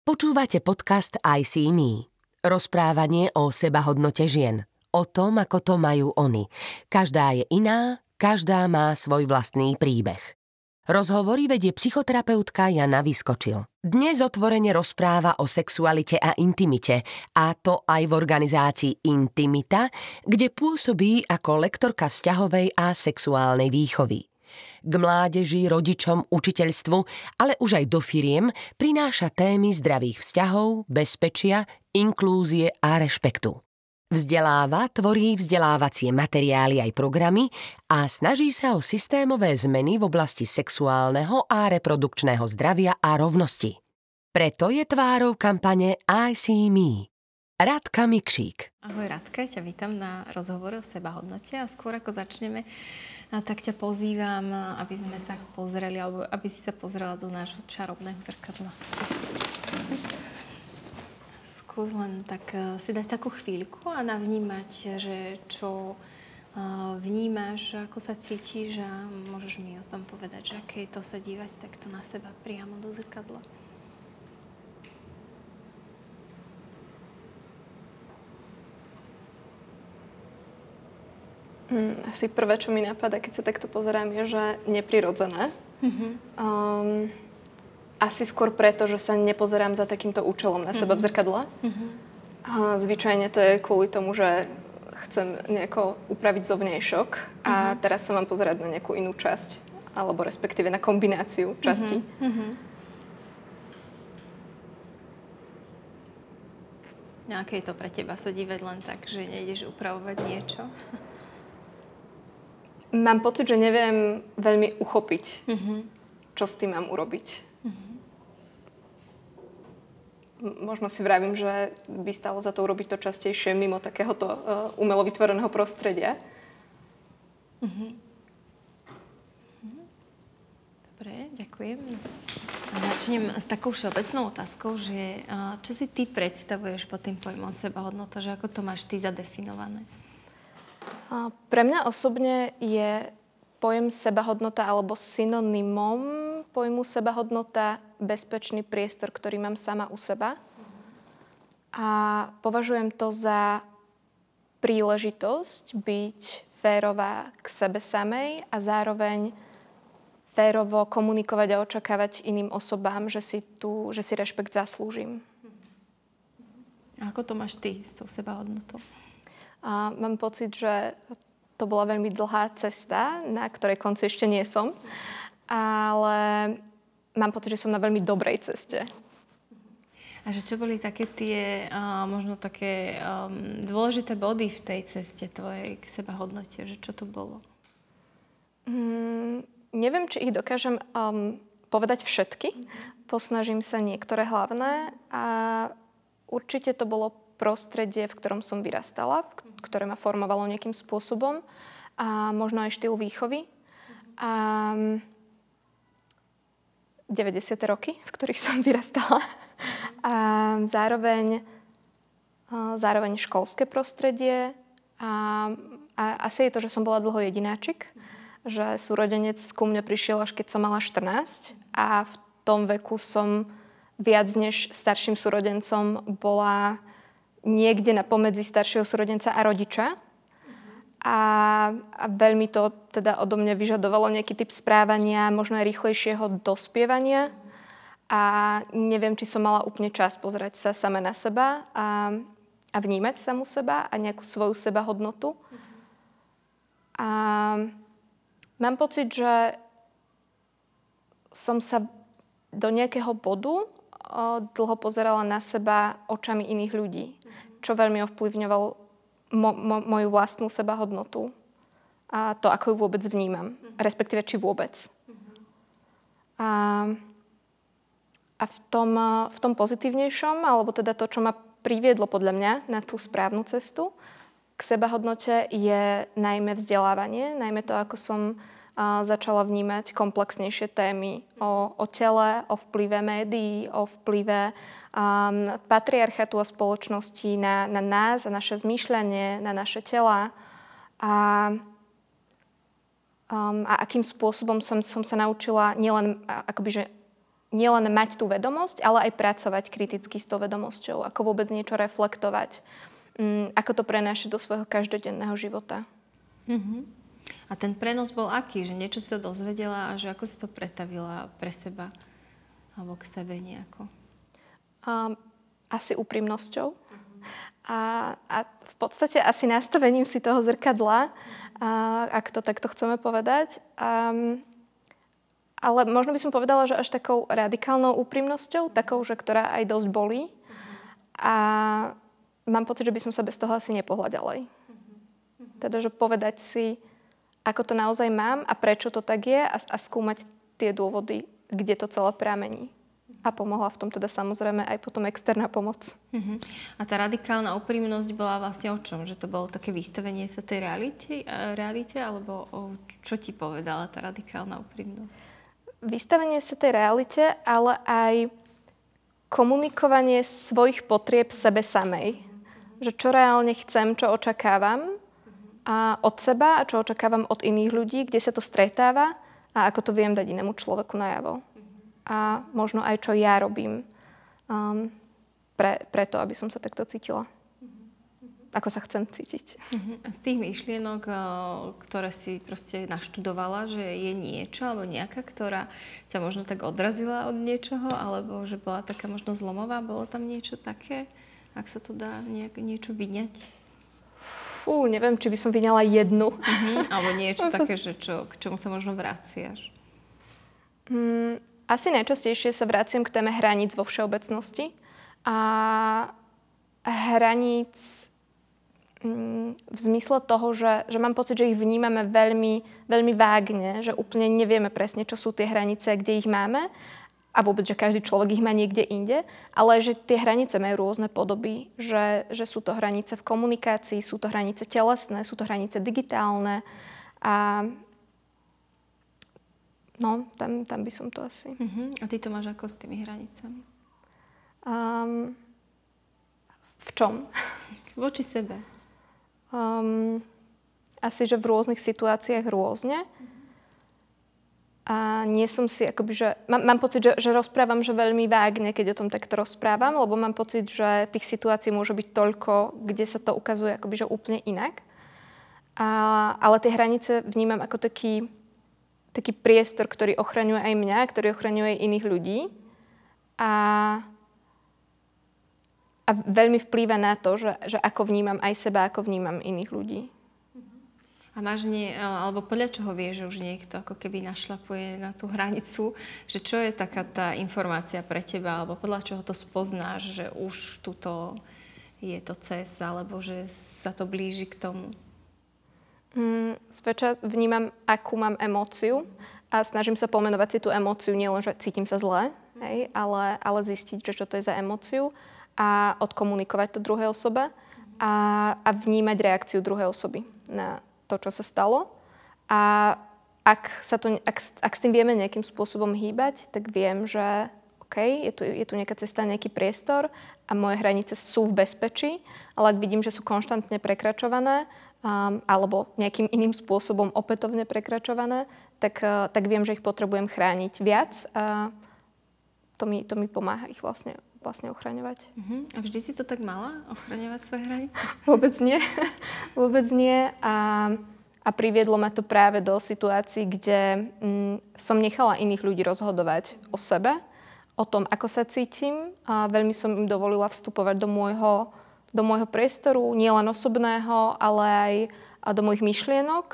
Počúvate podcast I See Me. Rozprávanie o sebahodnote žien. O tom, ako to majú oni. Každá je iná, každá má svoj vlastný príbeh. Rozhovory vedie psychoterapeutka Jana Vyskočil. Dnes otvorene rozpráva o sexualite a intimite, a to aj v organizácii Intimita, kde pôsobí ako lektorka vzťahovej a sexuálnej výchovy. K mládeži, rodičom, učiteľstvu, ale už aj do firiem prináša témy zdravých vzťahov, bezpečia, inklúzie a rešpektu. Vzdeláva, tvorí vzdelávacie materiály aj programy a snaží sa o systémové zmeny v oblasti sexuálneho a reprodukčného zdravia a rovnosti. Preto je tvárou kampane I See Me. Radka Mikšík. Ahoj Radka, ťa vítam na rozhovore o sebahodnote a skôr ako začneme, tak ťa pozývam, aby sme sa pozreli, alebo aby si sa pozrela do nášho čarovného zrkadla. Skús len tak si dať takú chvíľku a navnímať, že čo vnímaš, ako sa cítiš a môžeš mi o tom povedať, že aké je to sa dívať takto na seba priamo do zrkadla. Asi prvé, čo mi napadá, keď sa takto pozerám, je, že neprirodzené. Asi skôr preto, že sa nepozerám za takýmto účelom na seba v zrkadle. Zvyčajne to je kvôli tomu, že chcem nejako upraviť zovňajšok a teraz sa mám pozerať na nejakú inú časť, alebo respektíve na kombináciu častí. A aké je to pre teba sa dívať len tak, že nejdeš upravovať niečo? Mám pocit, že neviem veľmi uchopiť, čo s tým mám urobiť. Možno si vravím, že by stalo za to urobiť to častejšie mimo takéhoto umelo vytvoreného prostredia. Dobre, ďakujem. A začnem s takou všeobecnou otázkou, že čo si ty predstavuješ pod tým pojmom sebahodnota, že ako to máš ty zadefinované? Pre mňa osobne je pojem sebahodnota alebo synonymom pojmu sebahodnota bezpečný priestor, ktorý mám sama u seba. A považujem to za príležitosť byť férová k sebe samej a zároveň férovo komunikovať a očakávať iným osobám, že si rešpekt zaslúžim. A ako to máš ty s tou sebahodnotou? A mám pocit, že to bola veľmi dlhá cesta, na ktorej konci ešte nie som, ale mám pocit, že som na veľmi dobrej ceste. A že čo boli také tie možno také dôležité body v tej ceste tvojej k sebahodnote? Že čo to bolo? Neviem, či ich dokážem povedať všetky. Posnažím sa niektoré hlavné a určite to bolo prostredie, v ktorom som vyrastala, ktoré ma formovalo nejakým spôsobom a možno aj štýl výchovy. A 90. roky, v ktorých som vyrastala. A zároveň školské prostredie. A asi je to, že som bola dlho jedináčik. Že súrodenec ku mne prišiel až keď som mala 14. A v tom veku som viac než starším súrodencom bola niekde na pomedzi staršieho súrodenca a rodiča. A veľmi to teda odo mňa vyžadovalo nejaký typ správania, možno aj rýchlejšieho dospievania. A neviem, či som mala úplne čas pozerať sa sama na seba a vnímať samu seba a nejakú svoju sebahodnotu. A mám pocit, že som sa do nejakého bodu dlho pozerala na seba očami iných ľudí, čo veľmi ovplyvňovalo moju vlastnú sebahodnotu a to, ako ju vôbec vnímam, respektíve či vôbec. A v tom pozitívnejšom, alebo teda to, čo ma priviedlo podľa mňa na tú správnu cestu, k sebahodnote je najmä vzdelávanie, najmä to, ako som začala vnímať komplexnejšie témy o tele, o vplyve médií, o vplyve patriarchatu a spoločnosti na nás a naše zmýšľanie, na naše tela a akým spôsobom som sa naučila nielen akoby, že nielen mať tú vedomosť, ale aj pracovať kriticky s tou vedomosťou, ako vôbec niečo reflektovať, ako to prenášať do svojho každodenného života. A ten prenos bol aký? Že niečo si sa dozvedela a že ako si to pretavila pre seba alebo k sebe nejako? Asi úprimnosťou. A v podstate asi nastavením si toho zrkadla, ak to takto chceme povedať. Ale možno by som povedala, že až takou radikálnou úprimnosťou, takou, že ktorá aj dosť bolí. A mám pocit, že by som sa bez toho asi nepohla ďalej. Teda, že povedať si, ako to naozaj mám a prečo to tak je a skúmať tie dôvody, kde to celé pramení. A pomohla v tom teda samozrejme aj potom externá pomoc. A tá radikálna úprimnosť bola vlastne o čom? Že to bolo také vystavenie sa tej realite alebo čo ti povedala tá radikálna úprimnosť? Vystavenie sa tej realite, ale aj komunikovanie svojich potrieb sebe samej. Že čo reálne chcem, čo očakávam od seba a čo očakávam od iných ľudí, kde sa to stretáva a ako to viem dať inému človeku najavo. A možno aj čo ja robím preto, aby som sa takto cítila. Ako sa chcem cítiť. A z tých myšlienok, ktoré si proste naštudovala, že je niečo alebo nejaká, ktorá ťa možno tak odrazila od niečoho, alebo že bola taká možno zlomová, bolo tam niečo také, ak sa to dá niečo vyňať? Neviem, či by som vyňala jednu. Alebo niečo také, že k čomu sa možno vraciaš? Asi najčastejšie sa vraciam k téme hraníc vo všeobecnosti. A hraníc v zmysle toho, že mám pocit, že ich vnímame veľmi, veľmi vágne, že úplne nevieme presne, čo sú tie hranice, kde ich máme a vôbec, že každý človek ich má niekde inde, ale že tie hranice majú rôzne podoby, že sú to hranice v komunikácii, sú to hranice telesné, sú to hranice digitálne a tam by som to asi. A ty to máš ako s tými hranicami? V čom? Voči sebe. Asi, že v rôznych situáciách rôzne. A nie som si akoby, že... Mám pocit, že rozprávam, že veľmi vágne, keď o tom takto rozprávam, lebo mám pocit, že tých situácií môže byť toľko, kde sa to ukazuje akoby, že úplne inak. Ale tie hranice vnímam ako taký priestor, ktorý ochraňuje aj mňa, ktorý ochraňuje aj iných ľudí. A veľmi vplýva na to, že ako vnímam aj seba, ako vnímam iných ľudí. A máš alebo podľa čoho vieš, že už niekto ako keby našlapuje na tú hranicu, že čo je taká tá informácia pre teba, alebo podľa čoho to spoznáš, že už tuto je to cesta, alebo že sa to blíži k tomu? Zväčša vnímam, akú mám emóciu a snažím sa pomenovať si tú emóciu, nielen, že cítim sa zle, ale zistiť, že čo to je za emóciu a odkomunikovať to druhej osobe a vnímať reakciu druhej osoby na to, čo sa stalo. A ak s tým vieme nejakým spôsobom hýbať, tak viem, že je tu nejaká cesta, nejaký priestor a moje hranice sú v bezpečí, ale ak vidím, že sú konštantne prekračované alebo nejakým iným spôsobom opätovne prekračované, tak viem, že ich potrebujem chrániť viac a to mi pomáha ich vlastne ochraňovať. A vždy si to tak mala? Ochraňovať svoje hranice? Vôbec nie. Vôbec nie. A priviedlo ma to práve do situácií, kde som nechala iných ľudí rozhodovať o sebe, o tom, ako sa cítim. A veľmi som im dovolila vstupovať do môjho priestoru, nielen osobného, ale aj do mojich myšlienok.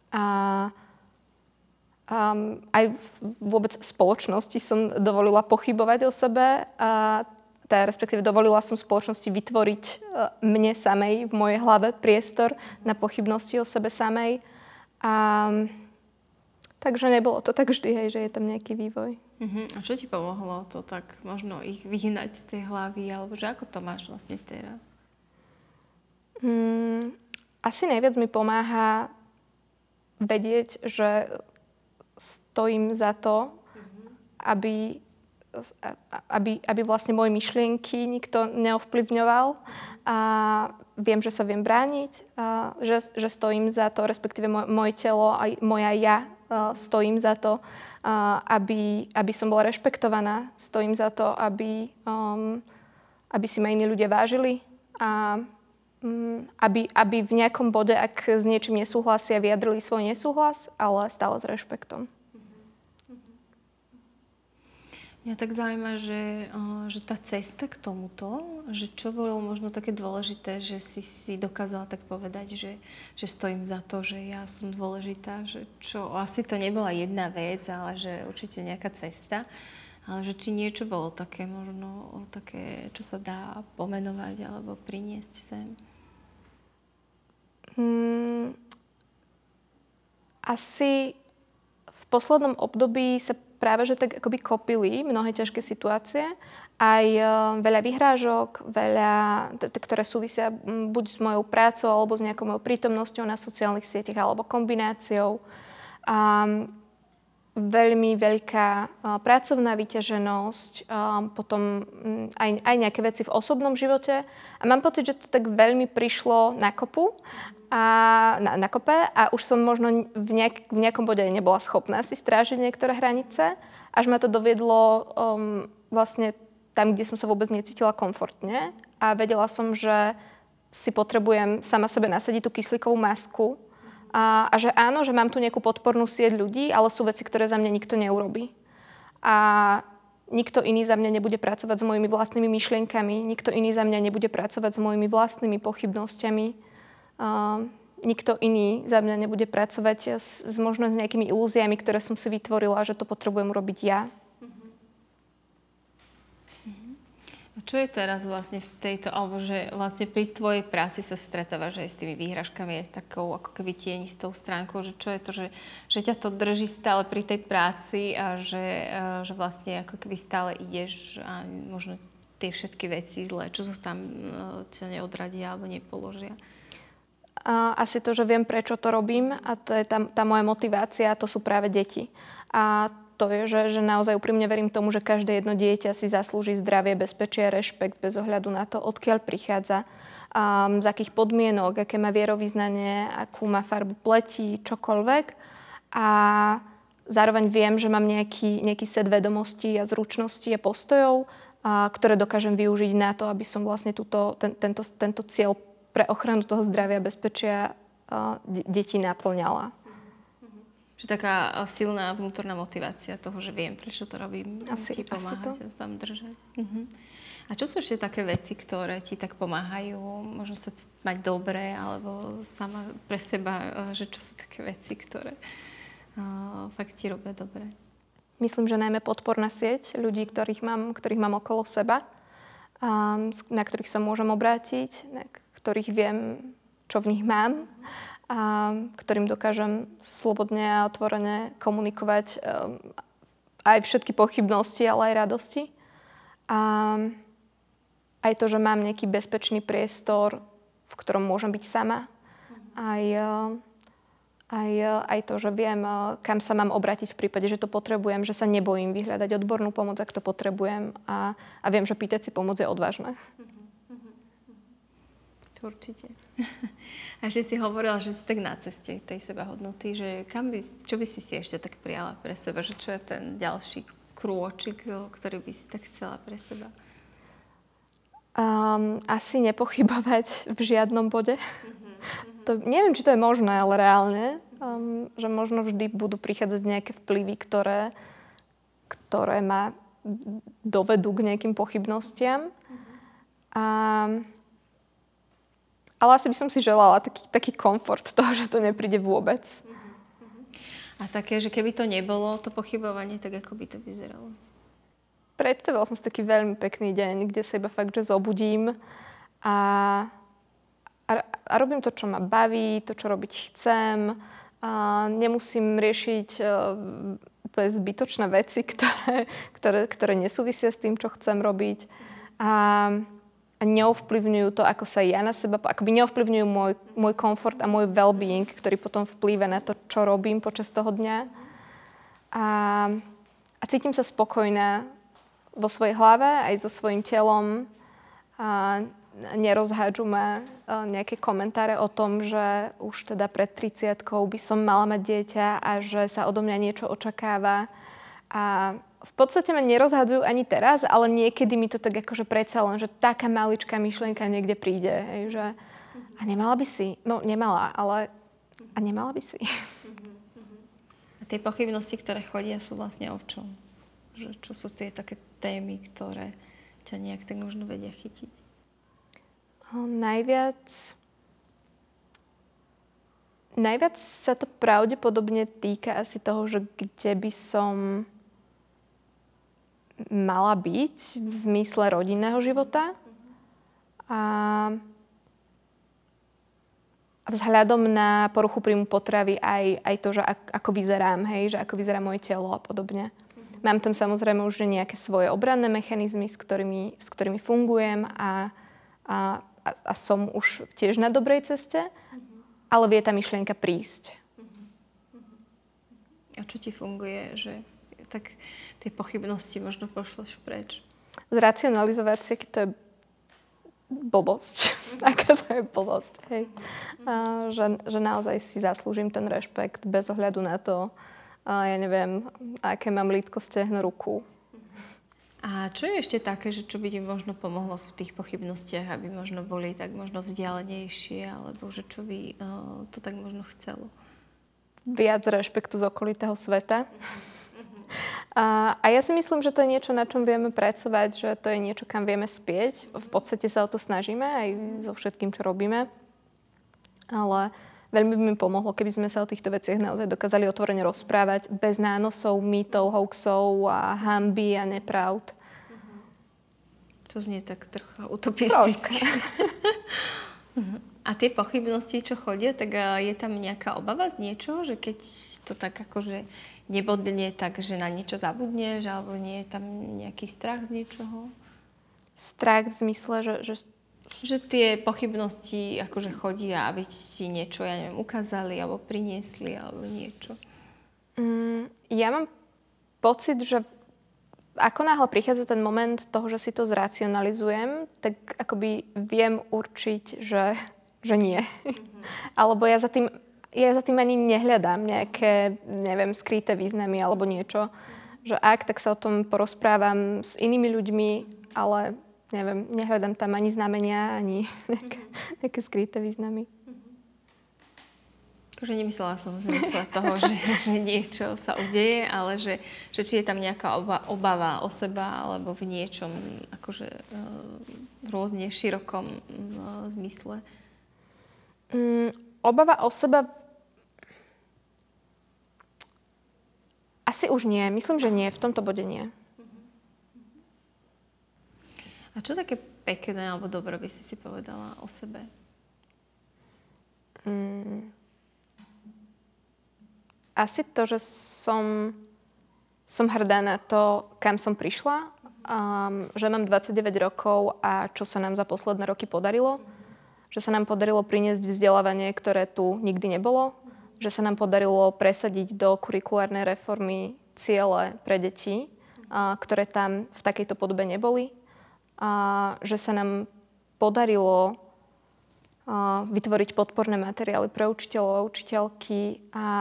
Aj vôbec v spoločnosti som dovolila pochybovať o sebe a respektíve dovolila som spoločnosti vytvoriť mne samej v mojej hlave priestor na pochybnosti o sebe samej. Takže nebolo to tak vždy, že je tam nejaký vývoj. A čo ti pomohlo to tak možno ich vyhnať z tej hlavy, alebo že ako to máš vlastne teraz? Asi najviac mi pomáha vedieť, že stojím za to, aby vlastne moje myšlienky nikto neovplyvňoval a viem, že sa viem brániť, že stojím za to, respektíve moje telo a moja ja stojím za to, aby som bola rešpektovaná. Stojím za to, aby si ma iní ľudia vážili a aby v nejakom bode, ak s niečím nesúhlasia, vyjadrili svoj nesúhlas, ale stále s rešpektom. Mňa tak zaujíma, že tá cesta k tomuto, že čo bolo možno také dôležité, že si dokázala tak povedať, že stojím za to, že ja som dôležitá, že čo asi to nebola jedna vec, ale že určite nejaká cesta, ale že či niečo bolo také možno také, čo sa dá pomenovať alebo priniesť sem. Asi v poslednom období sa práve že tak akoby kopili mnohé ťažké situácie. Aj veľa vyhrážok, ktoré súvisia buď s mojou prácou, alebo s nejakou mojou prítomnosťou na sociálnych sieťach, alebo kombináciou. Veľmi veľká pracovná vyťaženosť, potom aj nejaké veci v osobnom živote. A mám pocit, že to tak veľmi prišlo na kopu. Na kope a už som možno v nejakom bode nebola schopná si strážiť niektoré hranice, až ma to doviedlo vlastne tam, kde som sa vôbec necítila komfortne a vedela som, že si potrebujem sama sebe nasadiť tú kyslíkovú masku a že áno, že mám tu nejakú podpornú sieť ľudí, ale sú veci, ktoré za mňa nikto neurobí. A nikto iný za mňa nebude pracovať s mojimi vlastnými myšlienkami, nikto iný za mňa nebude pracovať s mojimi vlastnými pochybnosťami. Nikto iný za mňa nebude pracovať možno s nejakými ilúziami, ktoré som si vytvorila, že to potrebujem urobiť ja. A čo je teraz vlastne v tejto, alebo že vlastne pri tvojej práci sa stretávaš aj s tými výhražkami, aj s takou ako keby tienistou stránkou, že čo je to, že ťa to drží stále pri tej práci a že vlastne ako keby stále ideš a možno tie všetky veci zlé, čo sú tam, ťa neodradia alebo nepoložia. Asi to, že viem, prečo to robím a to je tá moja motivácia, to sú práve deti. A to je, že naozaj úprimne verím tomu, že každé jedno dieťa si zaslúži zdravie, bezpečie, rešpekt bez ohľadu na to, odkiaľ prichádza, z akých podmienok, aké má vierovyznanie, akú má farbu pleti, čokoľvek. A zároveň viem, že mám nejaký set vedomostí a zručností a postojov, ktoré dokážem využiť na to, aby som vlastne tento cieľ pre ochranu toho zdravia a bezpečia detí naplňala. Že taká silná vnútorná motivácia toho, že viem, prečo to robím, ti pomáha ťa tam držať. A čo sú ešte také veci, ktoré ti tak pomáhajú, možno sa mať dobre, alebo sama pre seba, že čo sú také veci, ktoré fakt ti robia dobre? Myslím, že najmä podporná sieť ľudí, ktorých mám okolo seba, na ktorých sa môžem obrátiť, ktorých viem, čo v nich mám a ktorým dokážem slobodne a otvorene komunikovať aj všetky pochybnosti, ale aj radosti. A aj to, že mám nejaký bezpečný priestor, v ktorom môžem byť sama. Aj to, že viem, kam sa mám obrátiť v prípade, že to potrebujem, že sa nebojím vyhľadať odbornú pomoc, ak to potrebujem a viem, že pýtať si pomoc je odvážne. Určite. A že si hovorila, že si tak na ceste tej sebahodnoty, že čo by si ešte tak prijala pre seba, že čo je ten ďalší krôčik, ktorý by si tak chcela pre seba? Asi nepochybovať v žiadnom bode. To, neviem, či to je možné, ale reálne. Že možno vždy budú prichádzať nejaké vplyvy, ktoré ma dovedú k nejakým pochybnostiam. Ale asi by som si želala taký komfort toho, že to nepríde vôbec. A také, že keby to nebolo, to pochybovanie, tak ako by to vyzeralo? Predstavila som si taký veľmi pekný deň, kde sa iba fakt, že zobudím a robím to, čo ma baví, to, čo robiť chcem. A nemusím riešiť zbytočné veci, ktoré nesúvisia s tým, čo chcem robiť. A neovplyvňujú to, ako sa ja na seba, akoby neovplyvňujú môj komfort a môj well-being, ktorý potom vplýva na to, čo robím počas toho dňa. A cítim sa spokojná vo svojej hlave, aj so svojím telom. A nerozhádžu ma nejaké komentáre o tom, že už teda pred 30-kou by som mala mať dieťa a že sa odo mňa niečo očakáva. A v podstate ma nerozhadzujú ani teraz, ale niekedy mi to tak akože predsa len, že taká maličká myšlienka niekde príde, hej, že a nemala by si? No nemala, ale a nemala by si? A tie pochybnosti, ktoré chodia, sú vlastne o čom? Že čo sú tie také témy, ktoré ťa nejak tak možno vedia chytiť? Najviac sa to pravdepodobne týka asi toho, že kde by som mala byť v zmysle rodinného života. A vzhľadom na poruchu príjmu potravy aj to, že ako vyzerám, hej, že ako vyzerá moje telo a podobne. Mám tam samozrejme už nejaké svoje obranné mechanizmy, s ktorými fungujem a som už tiež na dobrej ceste, ale vie tá myšlienka prísť. A čo ti funguje, že tak tie pochybnosti možno pošleš preč? Zracionalizovať si, aký to je blbosť. Aká to je blbosť, hej. Že naozaj si zaslúžim ten rešpekt bez ohľadu na to, ja neviem, aké mám lítko, stehno, ruku. A čo je ešte také, že čo by ti možno pomohlo v tých pochybnostiach, aby možno boli tak možno vzdialenejšie, alebo že čo by to tak možno chcelo? Viac rešpektu z okolitého sveta. A ja si myslím, že to je niečo, na čom vieme pracovať, že to je niečo, kam vieme spieť. V podstate sa o to snažíme aj so všetkým, čo robíme. Ale veľmi by mi pomohlo, keby sme sa o týchto veciach naozaj dokázali otvorene rozprávať bez nánosov, mýtov, hoaxov a hanby a nepravd. To znie tak trocha utopisticky. A tie pochybnosti, čo chodia, tak je tam nejaká obava z niečoho, že keď to tak akože nebodne tak, že na niečo zabudneš, alebo nie je tam nejaký strach z niečoho? Strach v zmysle, že tie pochybnosti akože chodia, aby ti niečo, ja neviem, ukázali, alebo priniesli, alebo niečo. Ja mám pocit, že ako náhle prichádza ten moment toho, že si to zracionalizujem, tak akoby viem určiť, že nie. Alebo ja za tým ani nehľadám nejaké, neviem, skryté významy alebo niečo. Že tak sa o tom porozprávam s inými ľuďmi, ale neviem, nehľadám tam ani znamenia, ani nejaké skryté významy. Takže nemyslela som v zmysle toho, že niečo sa udeje, ale že či je tam nejaká obava o seba alebo v niečom akože v rôzne širokom zmysle. Obava o seba asi už nie. Myslím, že nie. V tomto bode nie. A čo také pekné alebo dobré by si povedala o sebe? Asi to, že som hrdá na to, kam som prišla, že mám 29 rokov a čo sa nám za posledné roky podarilo. Že sa nám podarilo priniesť vzdelávanie, ktoré tu nikdy nebolo. Že sa nám podarilo presadiť do kurikulárnej reformy ciele pre deti, ktoré tam v takejto podobe neboli. A že sa nám podarilo vytvoriť podporné materiály pre učiteľov a učiteľky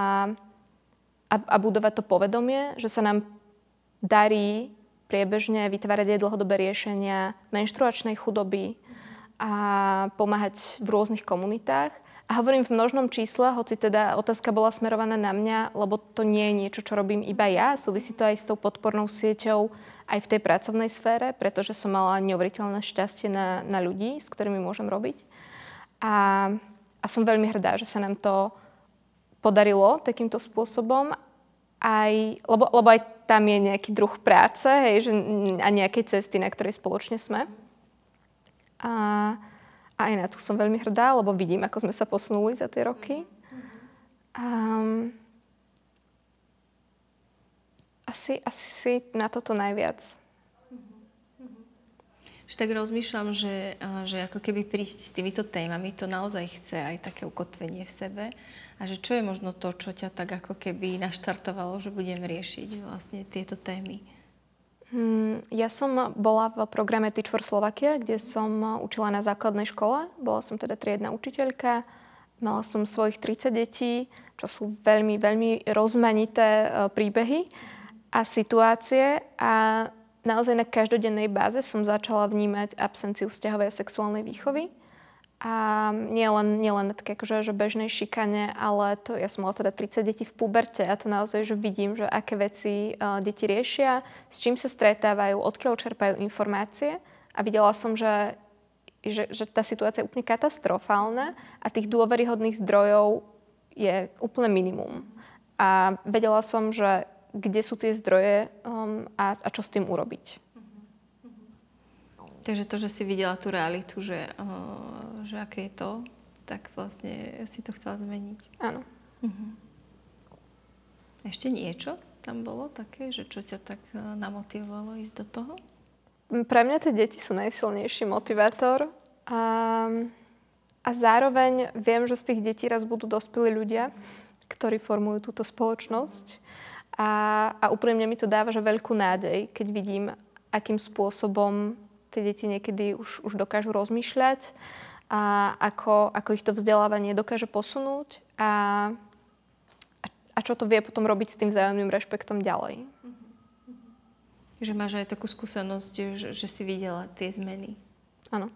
a budovať to povedomie, že sa nám darí priebežne vytvárať aj dlhodobé riešenia menštruačnej chudoby a pomáhať v rôznych komunitách. A hovorím v množnom čísle, hoci teda otázka bola smerovaná na mňa, lebo to nie je niečo, čo robím iba ja. Súvisí to aj s tou podpornou sieťou aj v tej pracovnej sfére, pretože som mala neuveriteľné šťastie na ľudí, s ktorými môžem robiť. A som veľmi hrdá, že sa nám to podarilo takýmto spôsobom, lebo aj tam je nejaký druh práce, hej, a nejakej cesty, na ktorej spoločne sme. A aj na to som veľmi hrdá, lebo vidím, ako sme sa posunuli za tie roky. Asi na toto najviac. Tak rozmýšľam, že ako keby prísť s týmito témami, to naozaj chce aj také ukotvenie v sebe. A že čo je možno to, čo ťa tak ako keby naštartovalo, že budem riešiť vlastne tieto témy? Ja som bola v programe Teach for Slovakia, kde som učila na základnej škole. Bola som teda triedna učiteľka. Mala som svojich 30 detí, čo sú veľmi, veľmi rozmanité príbehy. a situácie a naozaj na každodennej báze som začala vnímať absenciu vzťahovej a sexuálnej výchovy. A nielen také akože, že bežnej šikane, ale to, ja som mala teda 30 detí v puberte a to naozaj, že vidím, že aké veci deti riešia, s čím sa stretávajú, odkiaľ čerpajú informácie. A videla som, že tá situácia je úplne katastrofálna a tých dôveryhodných zdrojov je úplne minimum. A vedela som, že kde sú tie zdroje a čo s tým urobiť. Takže to, že si videla tú realitu, že aké je to, tak vlastne si to chcela zmeniť. Áno. Ešte niečo tam bolo také, že čo ťa tak namotivovalo ísť do toho? Pre mňa tie deti sú najsilnejší motivátor a zároveň viem, že z tých detí raz budú dospelí ľudia, ktorí formujú túto spoločnosť a úprimne mi to dáva že veľkú nádej, keď vidím, akým spôsobom tie deti niekedy už dokážu rozmýšľať a ako ich to vzdelávanie dokáže posunúť a čo to vie potom robiť s tým vzájomným rešpektom ďalej. Že máš aj takú skúsenosť, že si videla tie zmeny. Áno.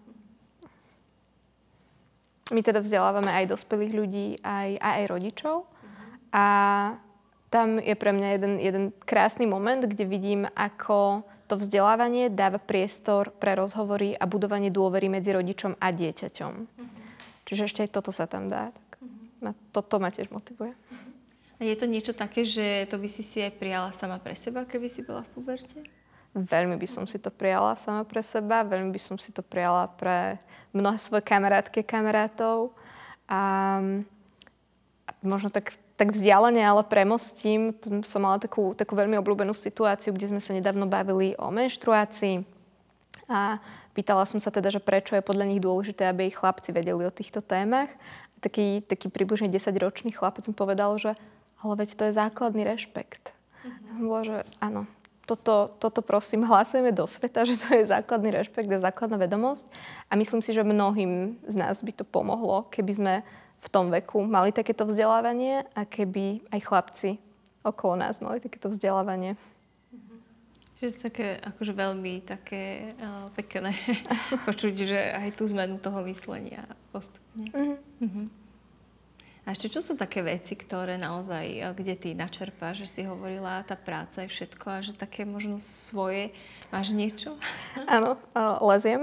My teda vzdelávame aj dospelých ľudí, aj rodičov a tam je pre mňa jeden krásny moment, kde vidím, ako to vzdelávanie dáva priestor pre rozhovory a budovanie dôvery medzi rodičom a dieťaťom. Čiže ešte aj toto sa tam dá. Toto ma tiež motivuje. A je to niečo také, že to by si aj prijala sama pre seba, keby si bola v puberte? Veľmi by som si to prijala sama pre seba, veľmi by som si to prijala pre mnohé svoje kamarátky, kamarátov. A možno tak vzdialene, ale premostím. Som mala takú veľmi obľúbenú situáciu, kde sme sa nedávno bavili o menštruácii. A pýtala som sa teda, že prečo je podľa nich dôležité, aby ich chlapci vedeli o týchto témach. A taký približne 10-ročný chlapec mi povedal, že ale veď to je základný rešpekt. Bolo, že áno, toto prosím hlásujeme do sveta, že to je základný rešpekt, je základná vedomosť. A myslím si, že mnohým z nás by to pomohlo, keby sme v tom veku mali takéto vzdelávanie a keby aj chlapci okolo nás mali takéto vzdelávanie. Že je také akože veľmi také pekné počuť, že aj tú zmenu toho myslenia postupne. A ešte čo sú také veci, ktoré naozaj, kde ty načerpáš, že si hovorila, tá práca je všetko a že také možno svoje, máš niečo? Áno, leziem.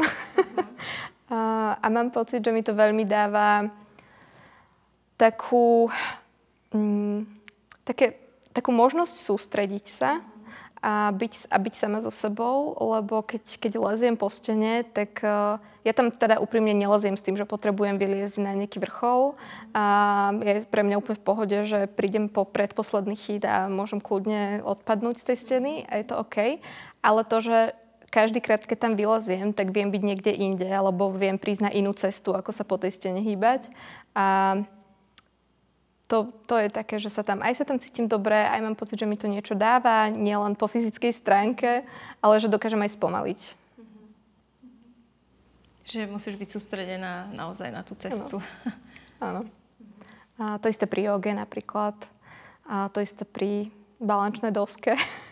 A mám pocit, že mi to veľmi dáva takú možnosť sústrediť sa a byť sama so sebou, lebo keď leziem po stene, tak ja tam teda úprimne neleziem s tým, že potrebujem vyliezť na nejaký vrchol. A je pre mňa úplne v pohode, že prídem po predposledný chýt a môžem kľudne odpadnúť z tej steny a je to OK. Ale to, že každýkrát, keď tam vyleziem, tak viem byť niekde inde, alebo viem prísť na inú cestu, ako sa po tej stene hýbať. A to je také, že sa tam cítim dobre, aj mám pocit, že mi to niečo dáva, nielen po fyzickej stránke, ale že dokážem aj spomaliť. Že musíš byť sústredená naozaj na tú cestu. Áno. A to isté pri joge napríklad. A to isté pri balančnej doske.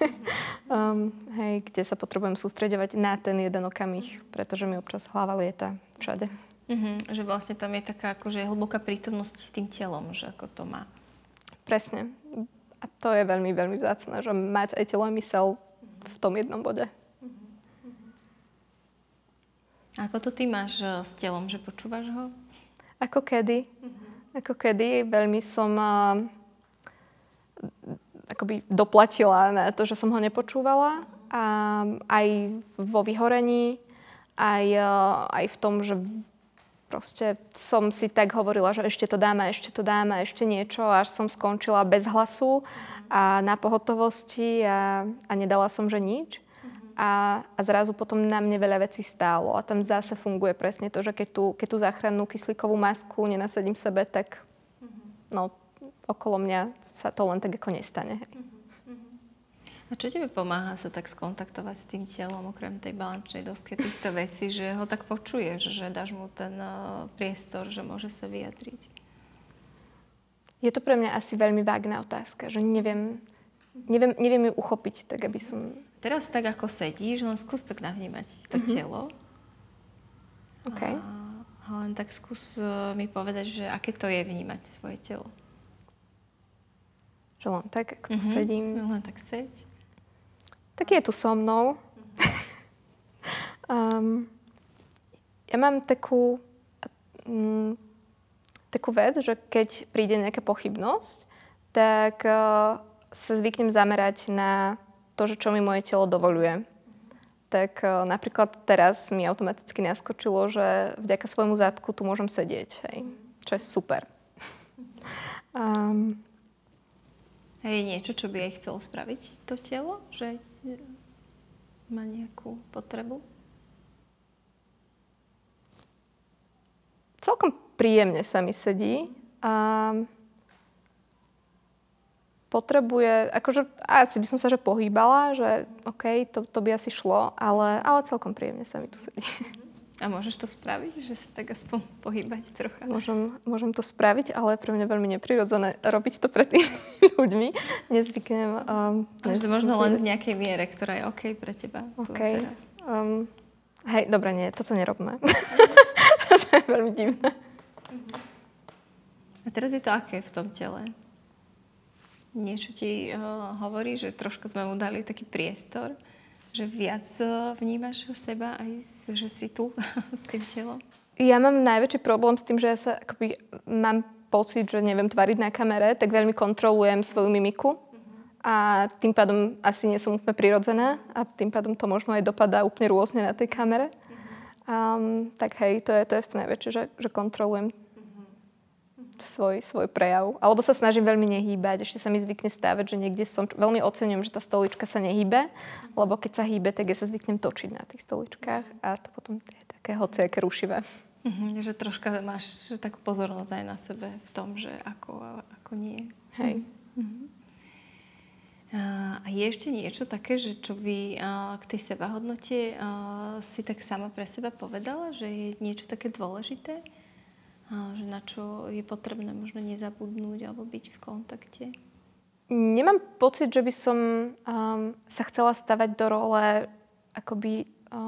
Kde sa potrebujem sústreďovať na ten jeden okamih, pretože mi občas hlava lieta všade. Že vlastne tam je taká akože hlboká prítomnosť s tým telom, že ako to má. Presne. A to je veľmi, veľmi vzácne, že mať aj telo a myseľ v tom jednom bode. A ako to ty máš s telom, že počúvaš ho? Ako kedy. Ako kedy. Veľmi som akoby doplatila na to, že som ho nepočúvala. A aj vo vyhorení, aj v tom, že proste som si tak hovorila, že ešte to dáme, ešte niečo, až som skončila bez hlasu a na pohotovosti a nedala som, že nič. A zrazu potom na mne veľa vecí stálo. A tam zase funguje presne to, že keď tú záchrannú kyslíkovú masku nenasadím sebe, tak okolo mňa sa to len tak ako nestane. A čo tebe pomáha sa tak skontaktovať s tým telom, okrem tej balančnej dosky, týchto vecí, že ho tak počuješ, že dáš mu ten priestor, že môže sa vyjadriť? Je to pre mňa asi veľmi vágna otázka, že neviem neviem ju uchopiť, tak aby som... Teraz tak, ako sedíš, len skús tak navnímať to telo. OK. A len tak skús mi povedať, že aké to je vnímať svoje telo. Že len tak, ako tu sedím. Len tak seď. Tak je tu so mnou. Ja mám takú vec, že keď príde nejaká pochybnosť, tak sa zvyknem zamerať na to, že čo mi moje telo dovoľuje. Tak napríklad teraz mi automaticky naskočilo, že vďaka svojmu zadku tu môžem sedieť. Hej. Čo je super. A je niečo, čo by aj chcelo spraviť to telo? Že má nejakú potrebu? Celkom príjemne sa mi sedí. Potrebuje, akože asi by som sa že pohýbala, že OK, to by asi šlo, ale celkom príjemne sa mi tu sedí. A môžeš to spraviť, že sa tak aspoň pohýbať trocha? Môžem to spraviť, ale pre mňa veľmi neprirodzené robiť to pred tými ľuďmi. Nezvyknem. Možno len v nejakej miere, ktorá je OK pre teba tu teraz. Hej, dobre, nie, toto nerobme. To je veľmi divné. A teraz je to aké v tom tele? Niečo ti hovorí, že troška sme mu dali taký priestor, že viac vnímaš seba aj, že si tu s tým telom? Ja mám najväčší problém s tým, že ja sa akoby mám pocit, že neviem tvariť na kamere, tak veľmi kontrolujem svoju mimiku a tým pádom asi nie som úplne prirodzená a tým pádom to možno aj dopadá úplne rôzne na tej kamere. Tak hej, to je to najväčšie, že kontrolujem svoj prejav. Alebo sa snažím veľmi nehýbať. Ešte sa mi zvykne stávať, že niekde som... Veľmi oceňujem, že tá stolička sa nehýbe, lebo keď sa hýbe, tak ja sa zvyknem točiť na tých stoličkách a to potom je také hociaké rušivé. Že troška máš takú pozornosť aj na sebe v tom, že ako nie. Hej. A je ešte niečo také, že čo by k tej sebahodnote si tak sama pre seba povedala, že je niečo také dôležité? Že na čo je potrebné možno nezabudnúť alebo byť v kontakte? Nemám pocit, že by som sa chcela stavať do role akoby...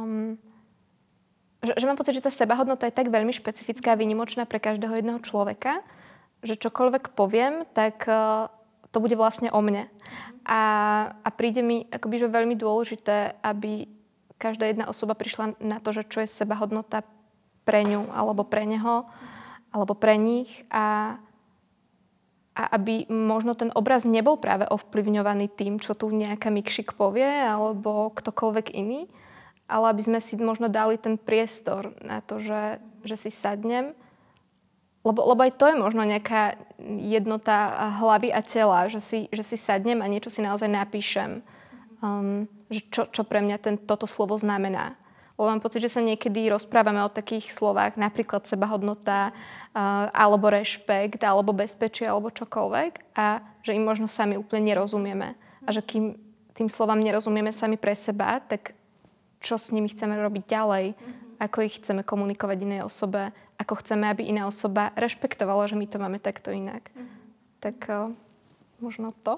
Že mám pocit, že tá sebahodnota je tak veľmi špecifická a výnimočná pre každého jedného človeka, že čokoľvek poviem, tak to bude vlastne o mne. A príde mi akoby, že veľmi dôležité, aby každá jedna osoba prišla na to, že čo je sebahodnota pre ňu alebo pre neho alebo pre nich a aby možno ten obraz nebol práve ovplyvňovaný tým, čo tu nejaká Mikšik povie alebo ktokoľvek iný, ale aby sme si možno dali ten priestor na to, že si sadnem, lebo aj to je možno nejaká jednota hlavy a tela, že si sadnem a niečo si naozaj napíšem, že čo pre mňa toto slovo znamená. Lebo mám pocit, že sa niekedy rozprávame o takých slovách, napríklad sebahodnota, alebo rešpekt, alebo bezpečie, alebo čokoľvek. A že im možno sami úplne nerozumieme. A že kým tým slovám nerozumieme sami pre seba, tak čo s nimi chceme robiť ďalej? Ako ich chceme komunikovať inej osobe? Ako chceme, aby iná osoba rešpektovala, že my to máme takto inak? Tak možno to.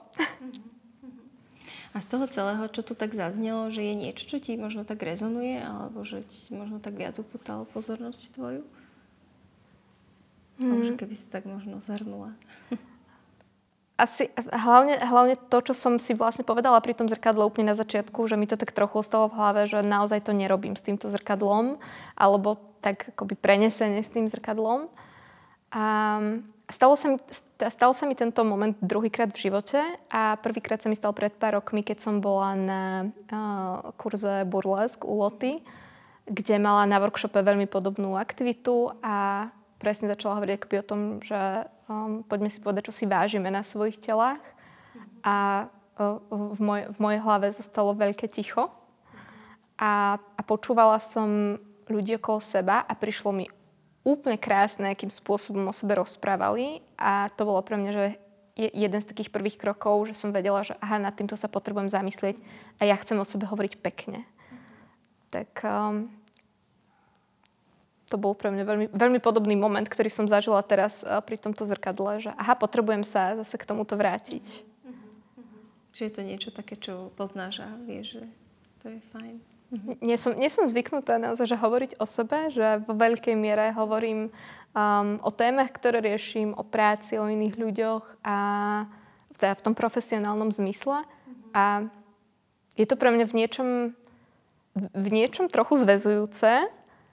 A z toho celého, čo tu tak zaznelo, že je niečo, čo ti možno tak rezonuje, alebo že ti možno tak viac upútalo pozornosť tvoju? Alebo že keby si tak možno zhrnula. Asi hlavne to, čo som si vlastne povedala pri tom zrkadle úplne na začiatku, že mi to tak trochu ostalo v hlave, že naozaj to nerobím s týmto zrkadlom, alebo tak akoby prenesenie s tým zrkadlom. A stalo sa mi tento moment druhýkrát v živote a prvýkrát sa mi stal pred pár rokmi, keď som bola na kurze burlesk u Loty, kde mala na workshope veľmi podobnú aktivitu a presne začala hovoriť akoby o tom, že poďme si povedať, čo si vážime na svojich telách. A v mojej hlave zostalo veľké ticho a počúvala som ľudí okolo seba a prišlo mi úplne krásne, akým spôsobom o sebe rozprávali a to bolo pre mňa, že je jeden z takých prvých krokov, že som vedela, že aha, nad týmto sa potrebujem zamyslieť a ja chcem o sebe hovoriť pekne. Tak to bol pre mňa veľmi, veľmi podobný moment, ktorý som zažila teraz pri tomto zrkadle, že aha, potrebujem sa zase k tomuto vrátiť. Že je to niečo také, čo poznáš a vieš, že to je fajn. Nie som zvyknutá naozaj, že hovoriť o sebe, že vo veľkej miere hovorím o témach, ktoré riešim, o práci, o iných ľuďoch a teda v tom profesionálnom zmysle. A je to pre mňa v niečom trochu zväzujúce,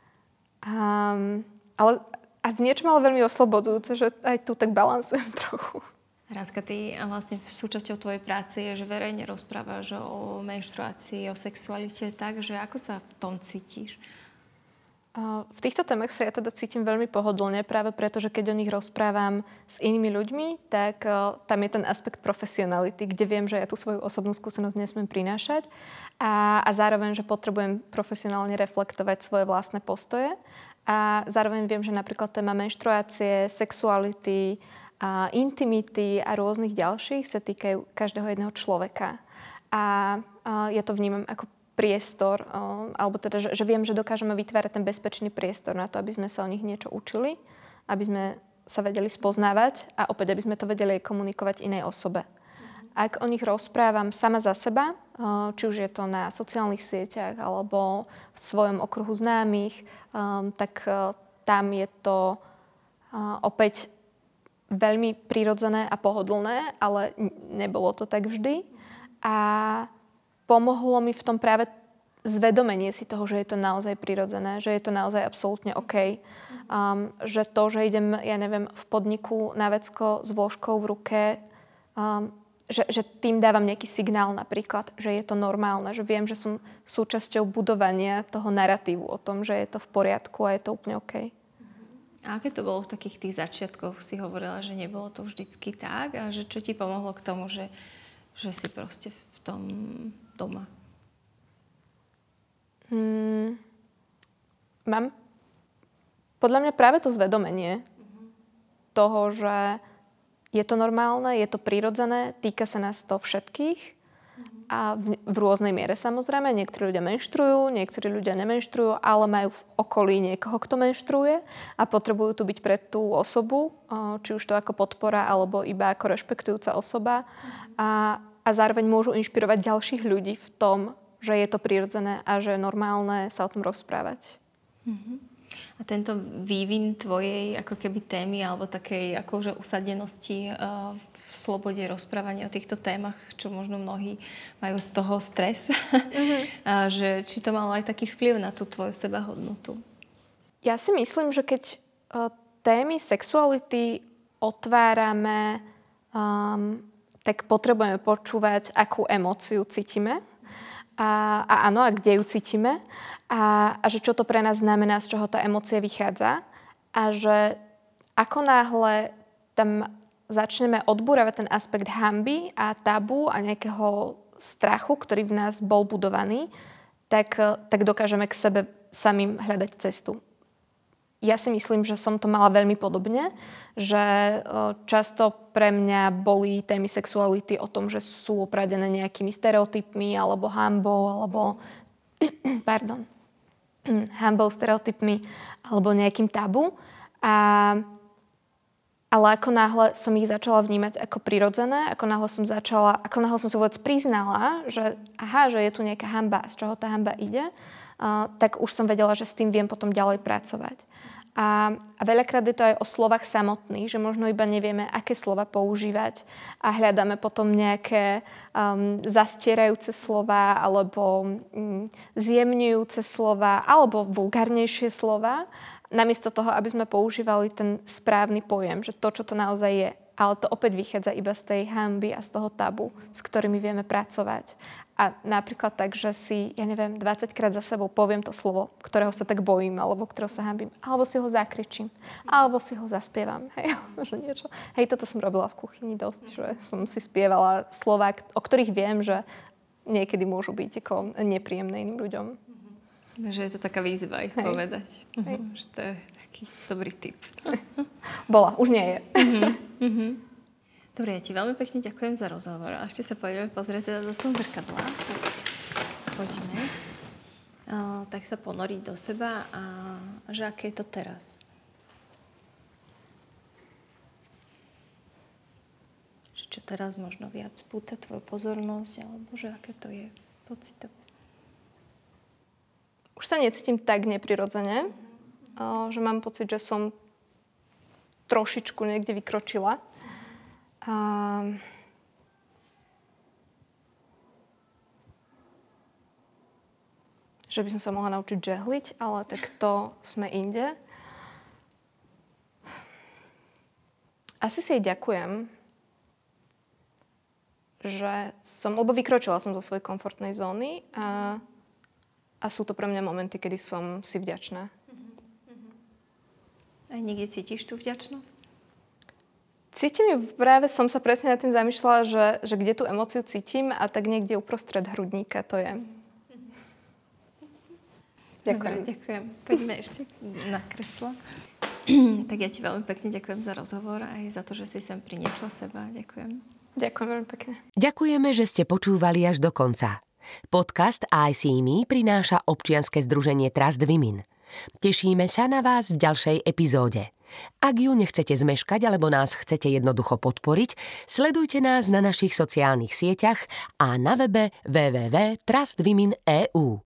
ale v niečom ale veľmi oslobodzujúce, že aj tu tak balansujem trochu. Rádka, ty vlastne súčasťou tvojej práce je, že verejne rozprávaš o menštruácii, o sexualite, takže ako sa v tom cítiš? V týchto témach sa ja teda cítim veľmi pohodlne, práve preto, že keď o nich rozprávam s inými ľuďmi, tak tam je ten aspekt profesionality, kde viem, že ja tú svoju osobnú skúsenosť nesmiem prinášať a zároveň, že potrebujem profesionálne reflektovať svoje vlastné postoje a zároveň viem, že napríklad téma menštruácie, sexuality, intimity a rôznych ďalších sa týkajú každého jedného človeka. A ja to vnímam ako priestor, alebo teda, že viem, že dokážeme vytvárať ten bezpečný priestor na to, aby sme sa o nich niečo učili, aby sme sa vedeli spoznávať a opäť, aby sme to vedeli komunikovať inej osobe. Ak o nich rozprávam sama za seba, či už je to na sociálnych sieťach alebo v svojom okruhu známych, tak tam je to opäť veľmi prirodzené a pohodlné, ale nebolo to tak vždy. A pomohlo mi v tom práve zvedomenie si toho, že je to naozaj prirodzené, že je to naozaj absolútne OK. Že to, že idem, ja neviem, v podniku na vecko s vložkou v ruke, že tým dávam nejaký signál napríklad, že je to normálne, že viem, že som súčasťou budovania toho naratívu o tom, že je to v poriadku a je to úplne OK. A aké to bolo v takých tých začiatkoch? Si hovorila, že nebolo to vždycky tak a že čo ti pomohlo k tomu, že si proste v tom doma? Mám podľa mňa práve to zvedomenie toho, že je to normálne, je to prirodzené, týka sa nás to všetkých a v rôznej miere samozrejme. Niektorí ľudia menštruujú, niektorí ľudia nemenštruujú, ale majú v okolí niekoho, kto menštruuje a potrebujú tu byť pre tú osobu, či už to ako podpora alebo iba ako rešpektujúca osoba a zároveň môžu inšpirovať ďalších ľudí v tom, že je to prirodzené a že je normálne sa o tom rozprávať. A tento vývin tvojej ako keby témy alebo takej akože usadenosti v slobode rozprávania o týchto témach, čo možno mnohí majú z toho stres, a že či to malo aj taký vplyv na tú tvoju sebahodnotu? Ja si myslím, že keď témy sexuality otvárame, tak potrebujeme počúvať, akú emóciu cítime. A áno, a kde ju cítime. A že čo to pre nás znamená, z čoho tá emócia vychádza. A že ako náhle tam začneme odbúravať ten aspekt hanby a tabu a nejakého strachu, ktorý v nás bol budovaný, tak dokážeme k sebe samým hľadať cestu. Ja si myslím, že som to mala veľmi podobne, že často pre mňa boli témy sexuality o tom, že sú opradené nejakými stereotypmi alebo hanbou, alebo hanbou, stereotypmi alebo nejakým tabu. Ale ako náhle som ich začala vnímať ako prirodzené, ako náhle som sa vôbec priznala, že že je tu nejaká hanba, z čoho tá hanba ide, tak už som vedela, že s tým viem potom ďalej pracovať. A veľakrát je to aj o slovách samotných, že možno iba nevieme, aké slova používať a hľadáme potom nejaké zastierajúce slova alebo zjemňujúce slova alebo vulgárnejšie slova, namiesto toho, aby sme používali ten správny pojem, že to, čo to naozaj je. Ale to opäť vychádza iba z tej hanby a z toho tabu, s ktorými vieme pracovať. A napríklad tak, že si, 20 krát za sebou poviem to slovo, ktorého sa tak bojím, alebo ktorého sa hanbím, alebo si ho zakričím, alebo si ho zaspievam. Niečo. Toto som robila v kuchyni dosť, že som si spievala slová, o ktorých viem, že niekedy môžu byť ako nepríjemné iným ľuďom. Že je to taká výzva ich povedať. Že to je taký dobrý tip. Bola, už nie je. Dobre, ja ti veľmi pekne ďakujem za rozhovor. A ešte sa poďme pozrieť teda do toho zrkadla. Tak poďme. Tak sa ponoriť do seba a že aké je to teraz. čo teraz možno viac púta tvoju pozornosť, alebo že aké to je pocitovo? Už sa necítim tak neprirodzene, že mám pocit, že som trošičku niekde vykročila. Že by som sa mohla naučiť žehliť, ale tak to sme inde. Asi si jej ďakujem, lebo vykročila som zo svojej komfortnej zóny a sú to pre mňa momenty, kedy som si vďačná. A niekde cítiš tú vďačnosť? Cítim ju, práve som sa presne nad tým zamýšľala, že kde tú emóciu cítim a tak niekde uprostred hrudníka to je. Ďakujem. Dobre, ďakujem. Poďme ešte na kreslo. Tak ja ti veľmi pekne ďakujem za rozhovor aj za to, že si sem priniesla seba. Ďakujem. Ďakujem veľmi pekne. Ďakujeme, že ste počúvali až do konca. Podcast I See Me prináša občianske združenie Trust Women. Tešíme sa na vás v ďalšej epizóde. Ak ju nechcete zmeškať alebo nás chcete jednoducho podporiť, sledujte nás na našich sociálnych sieťach a na webe www.trustwomen.eu.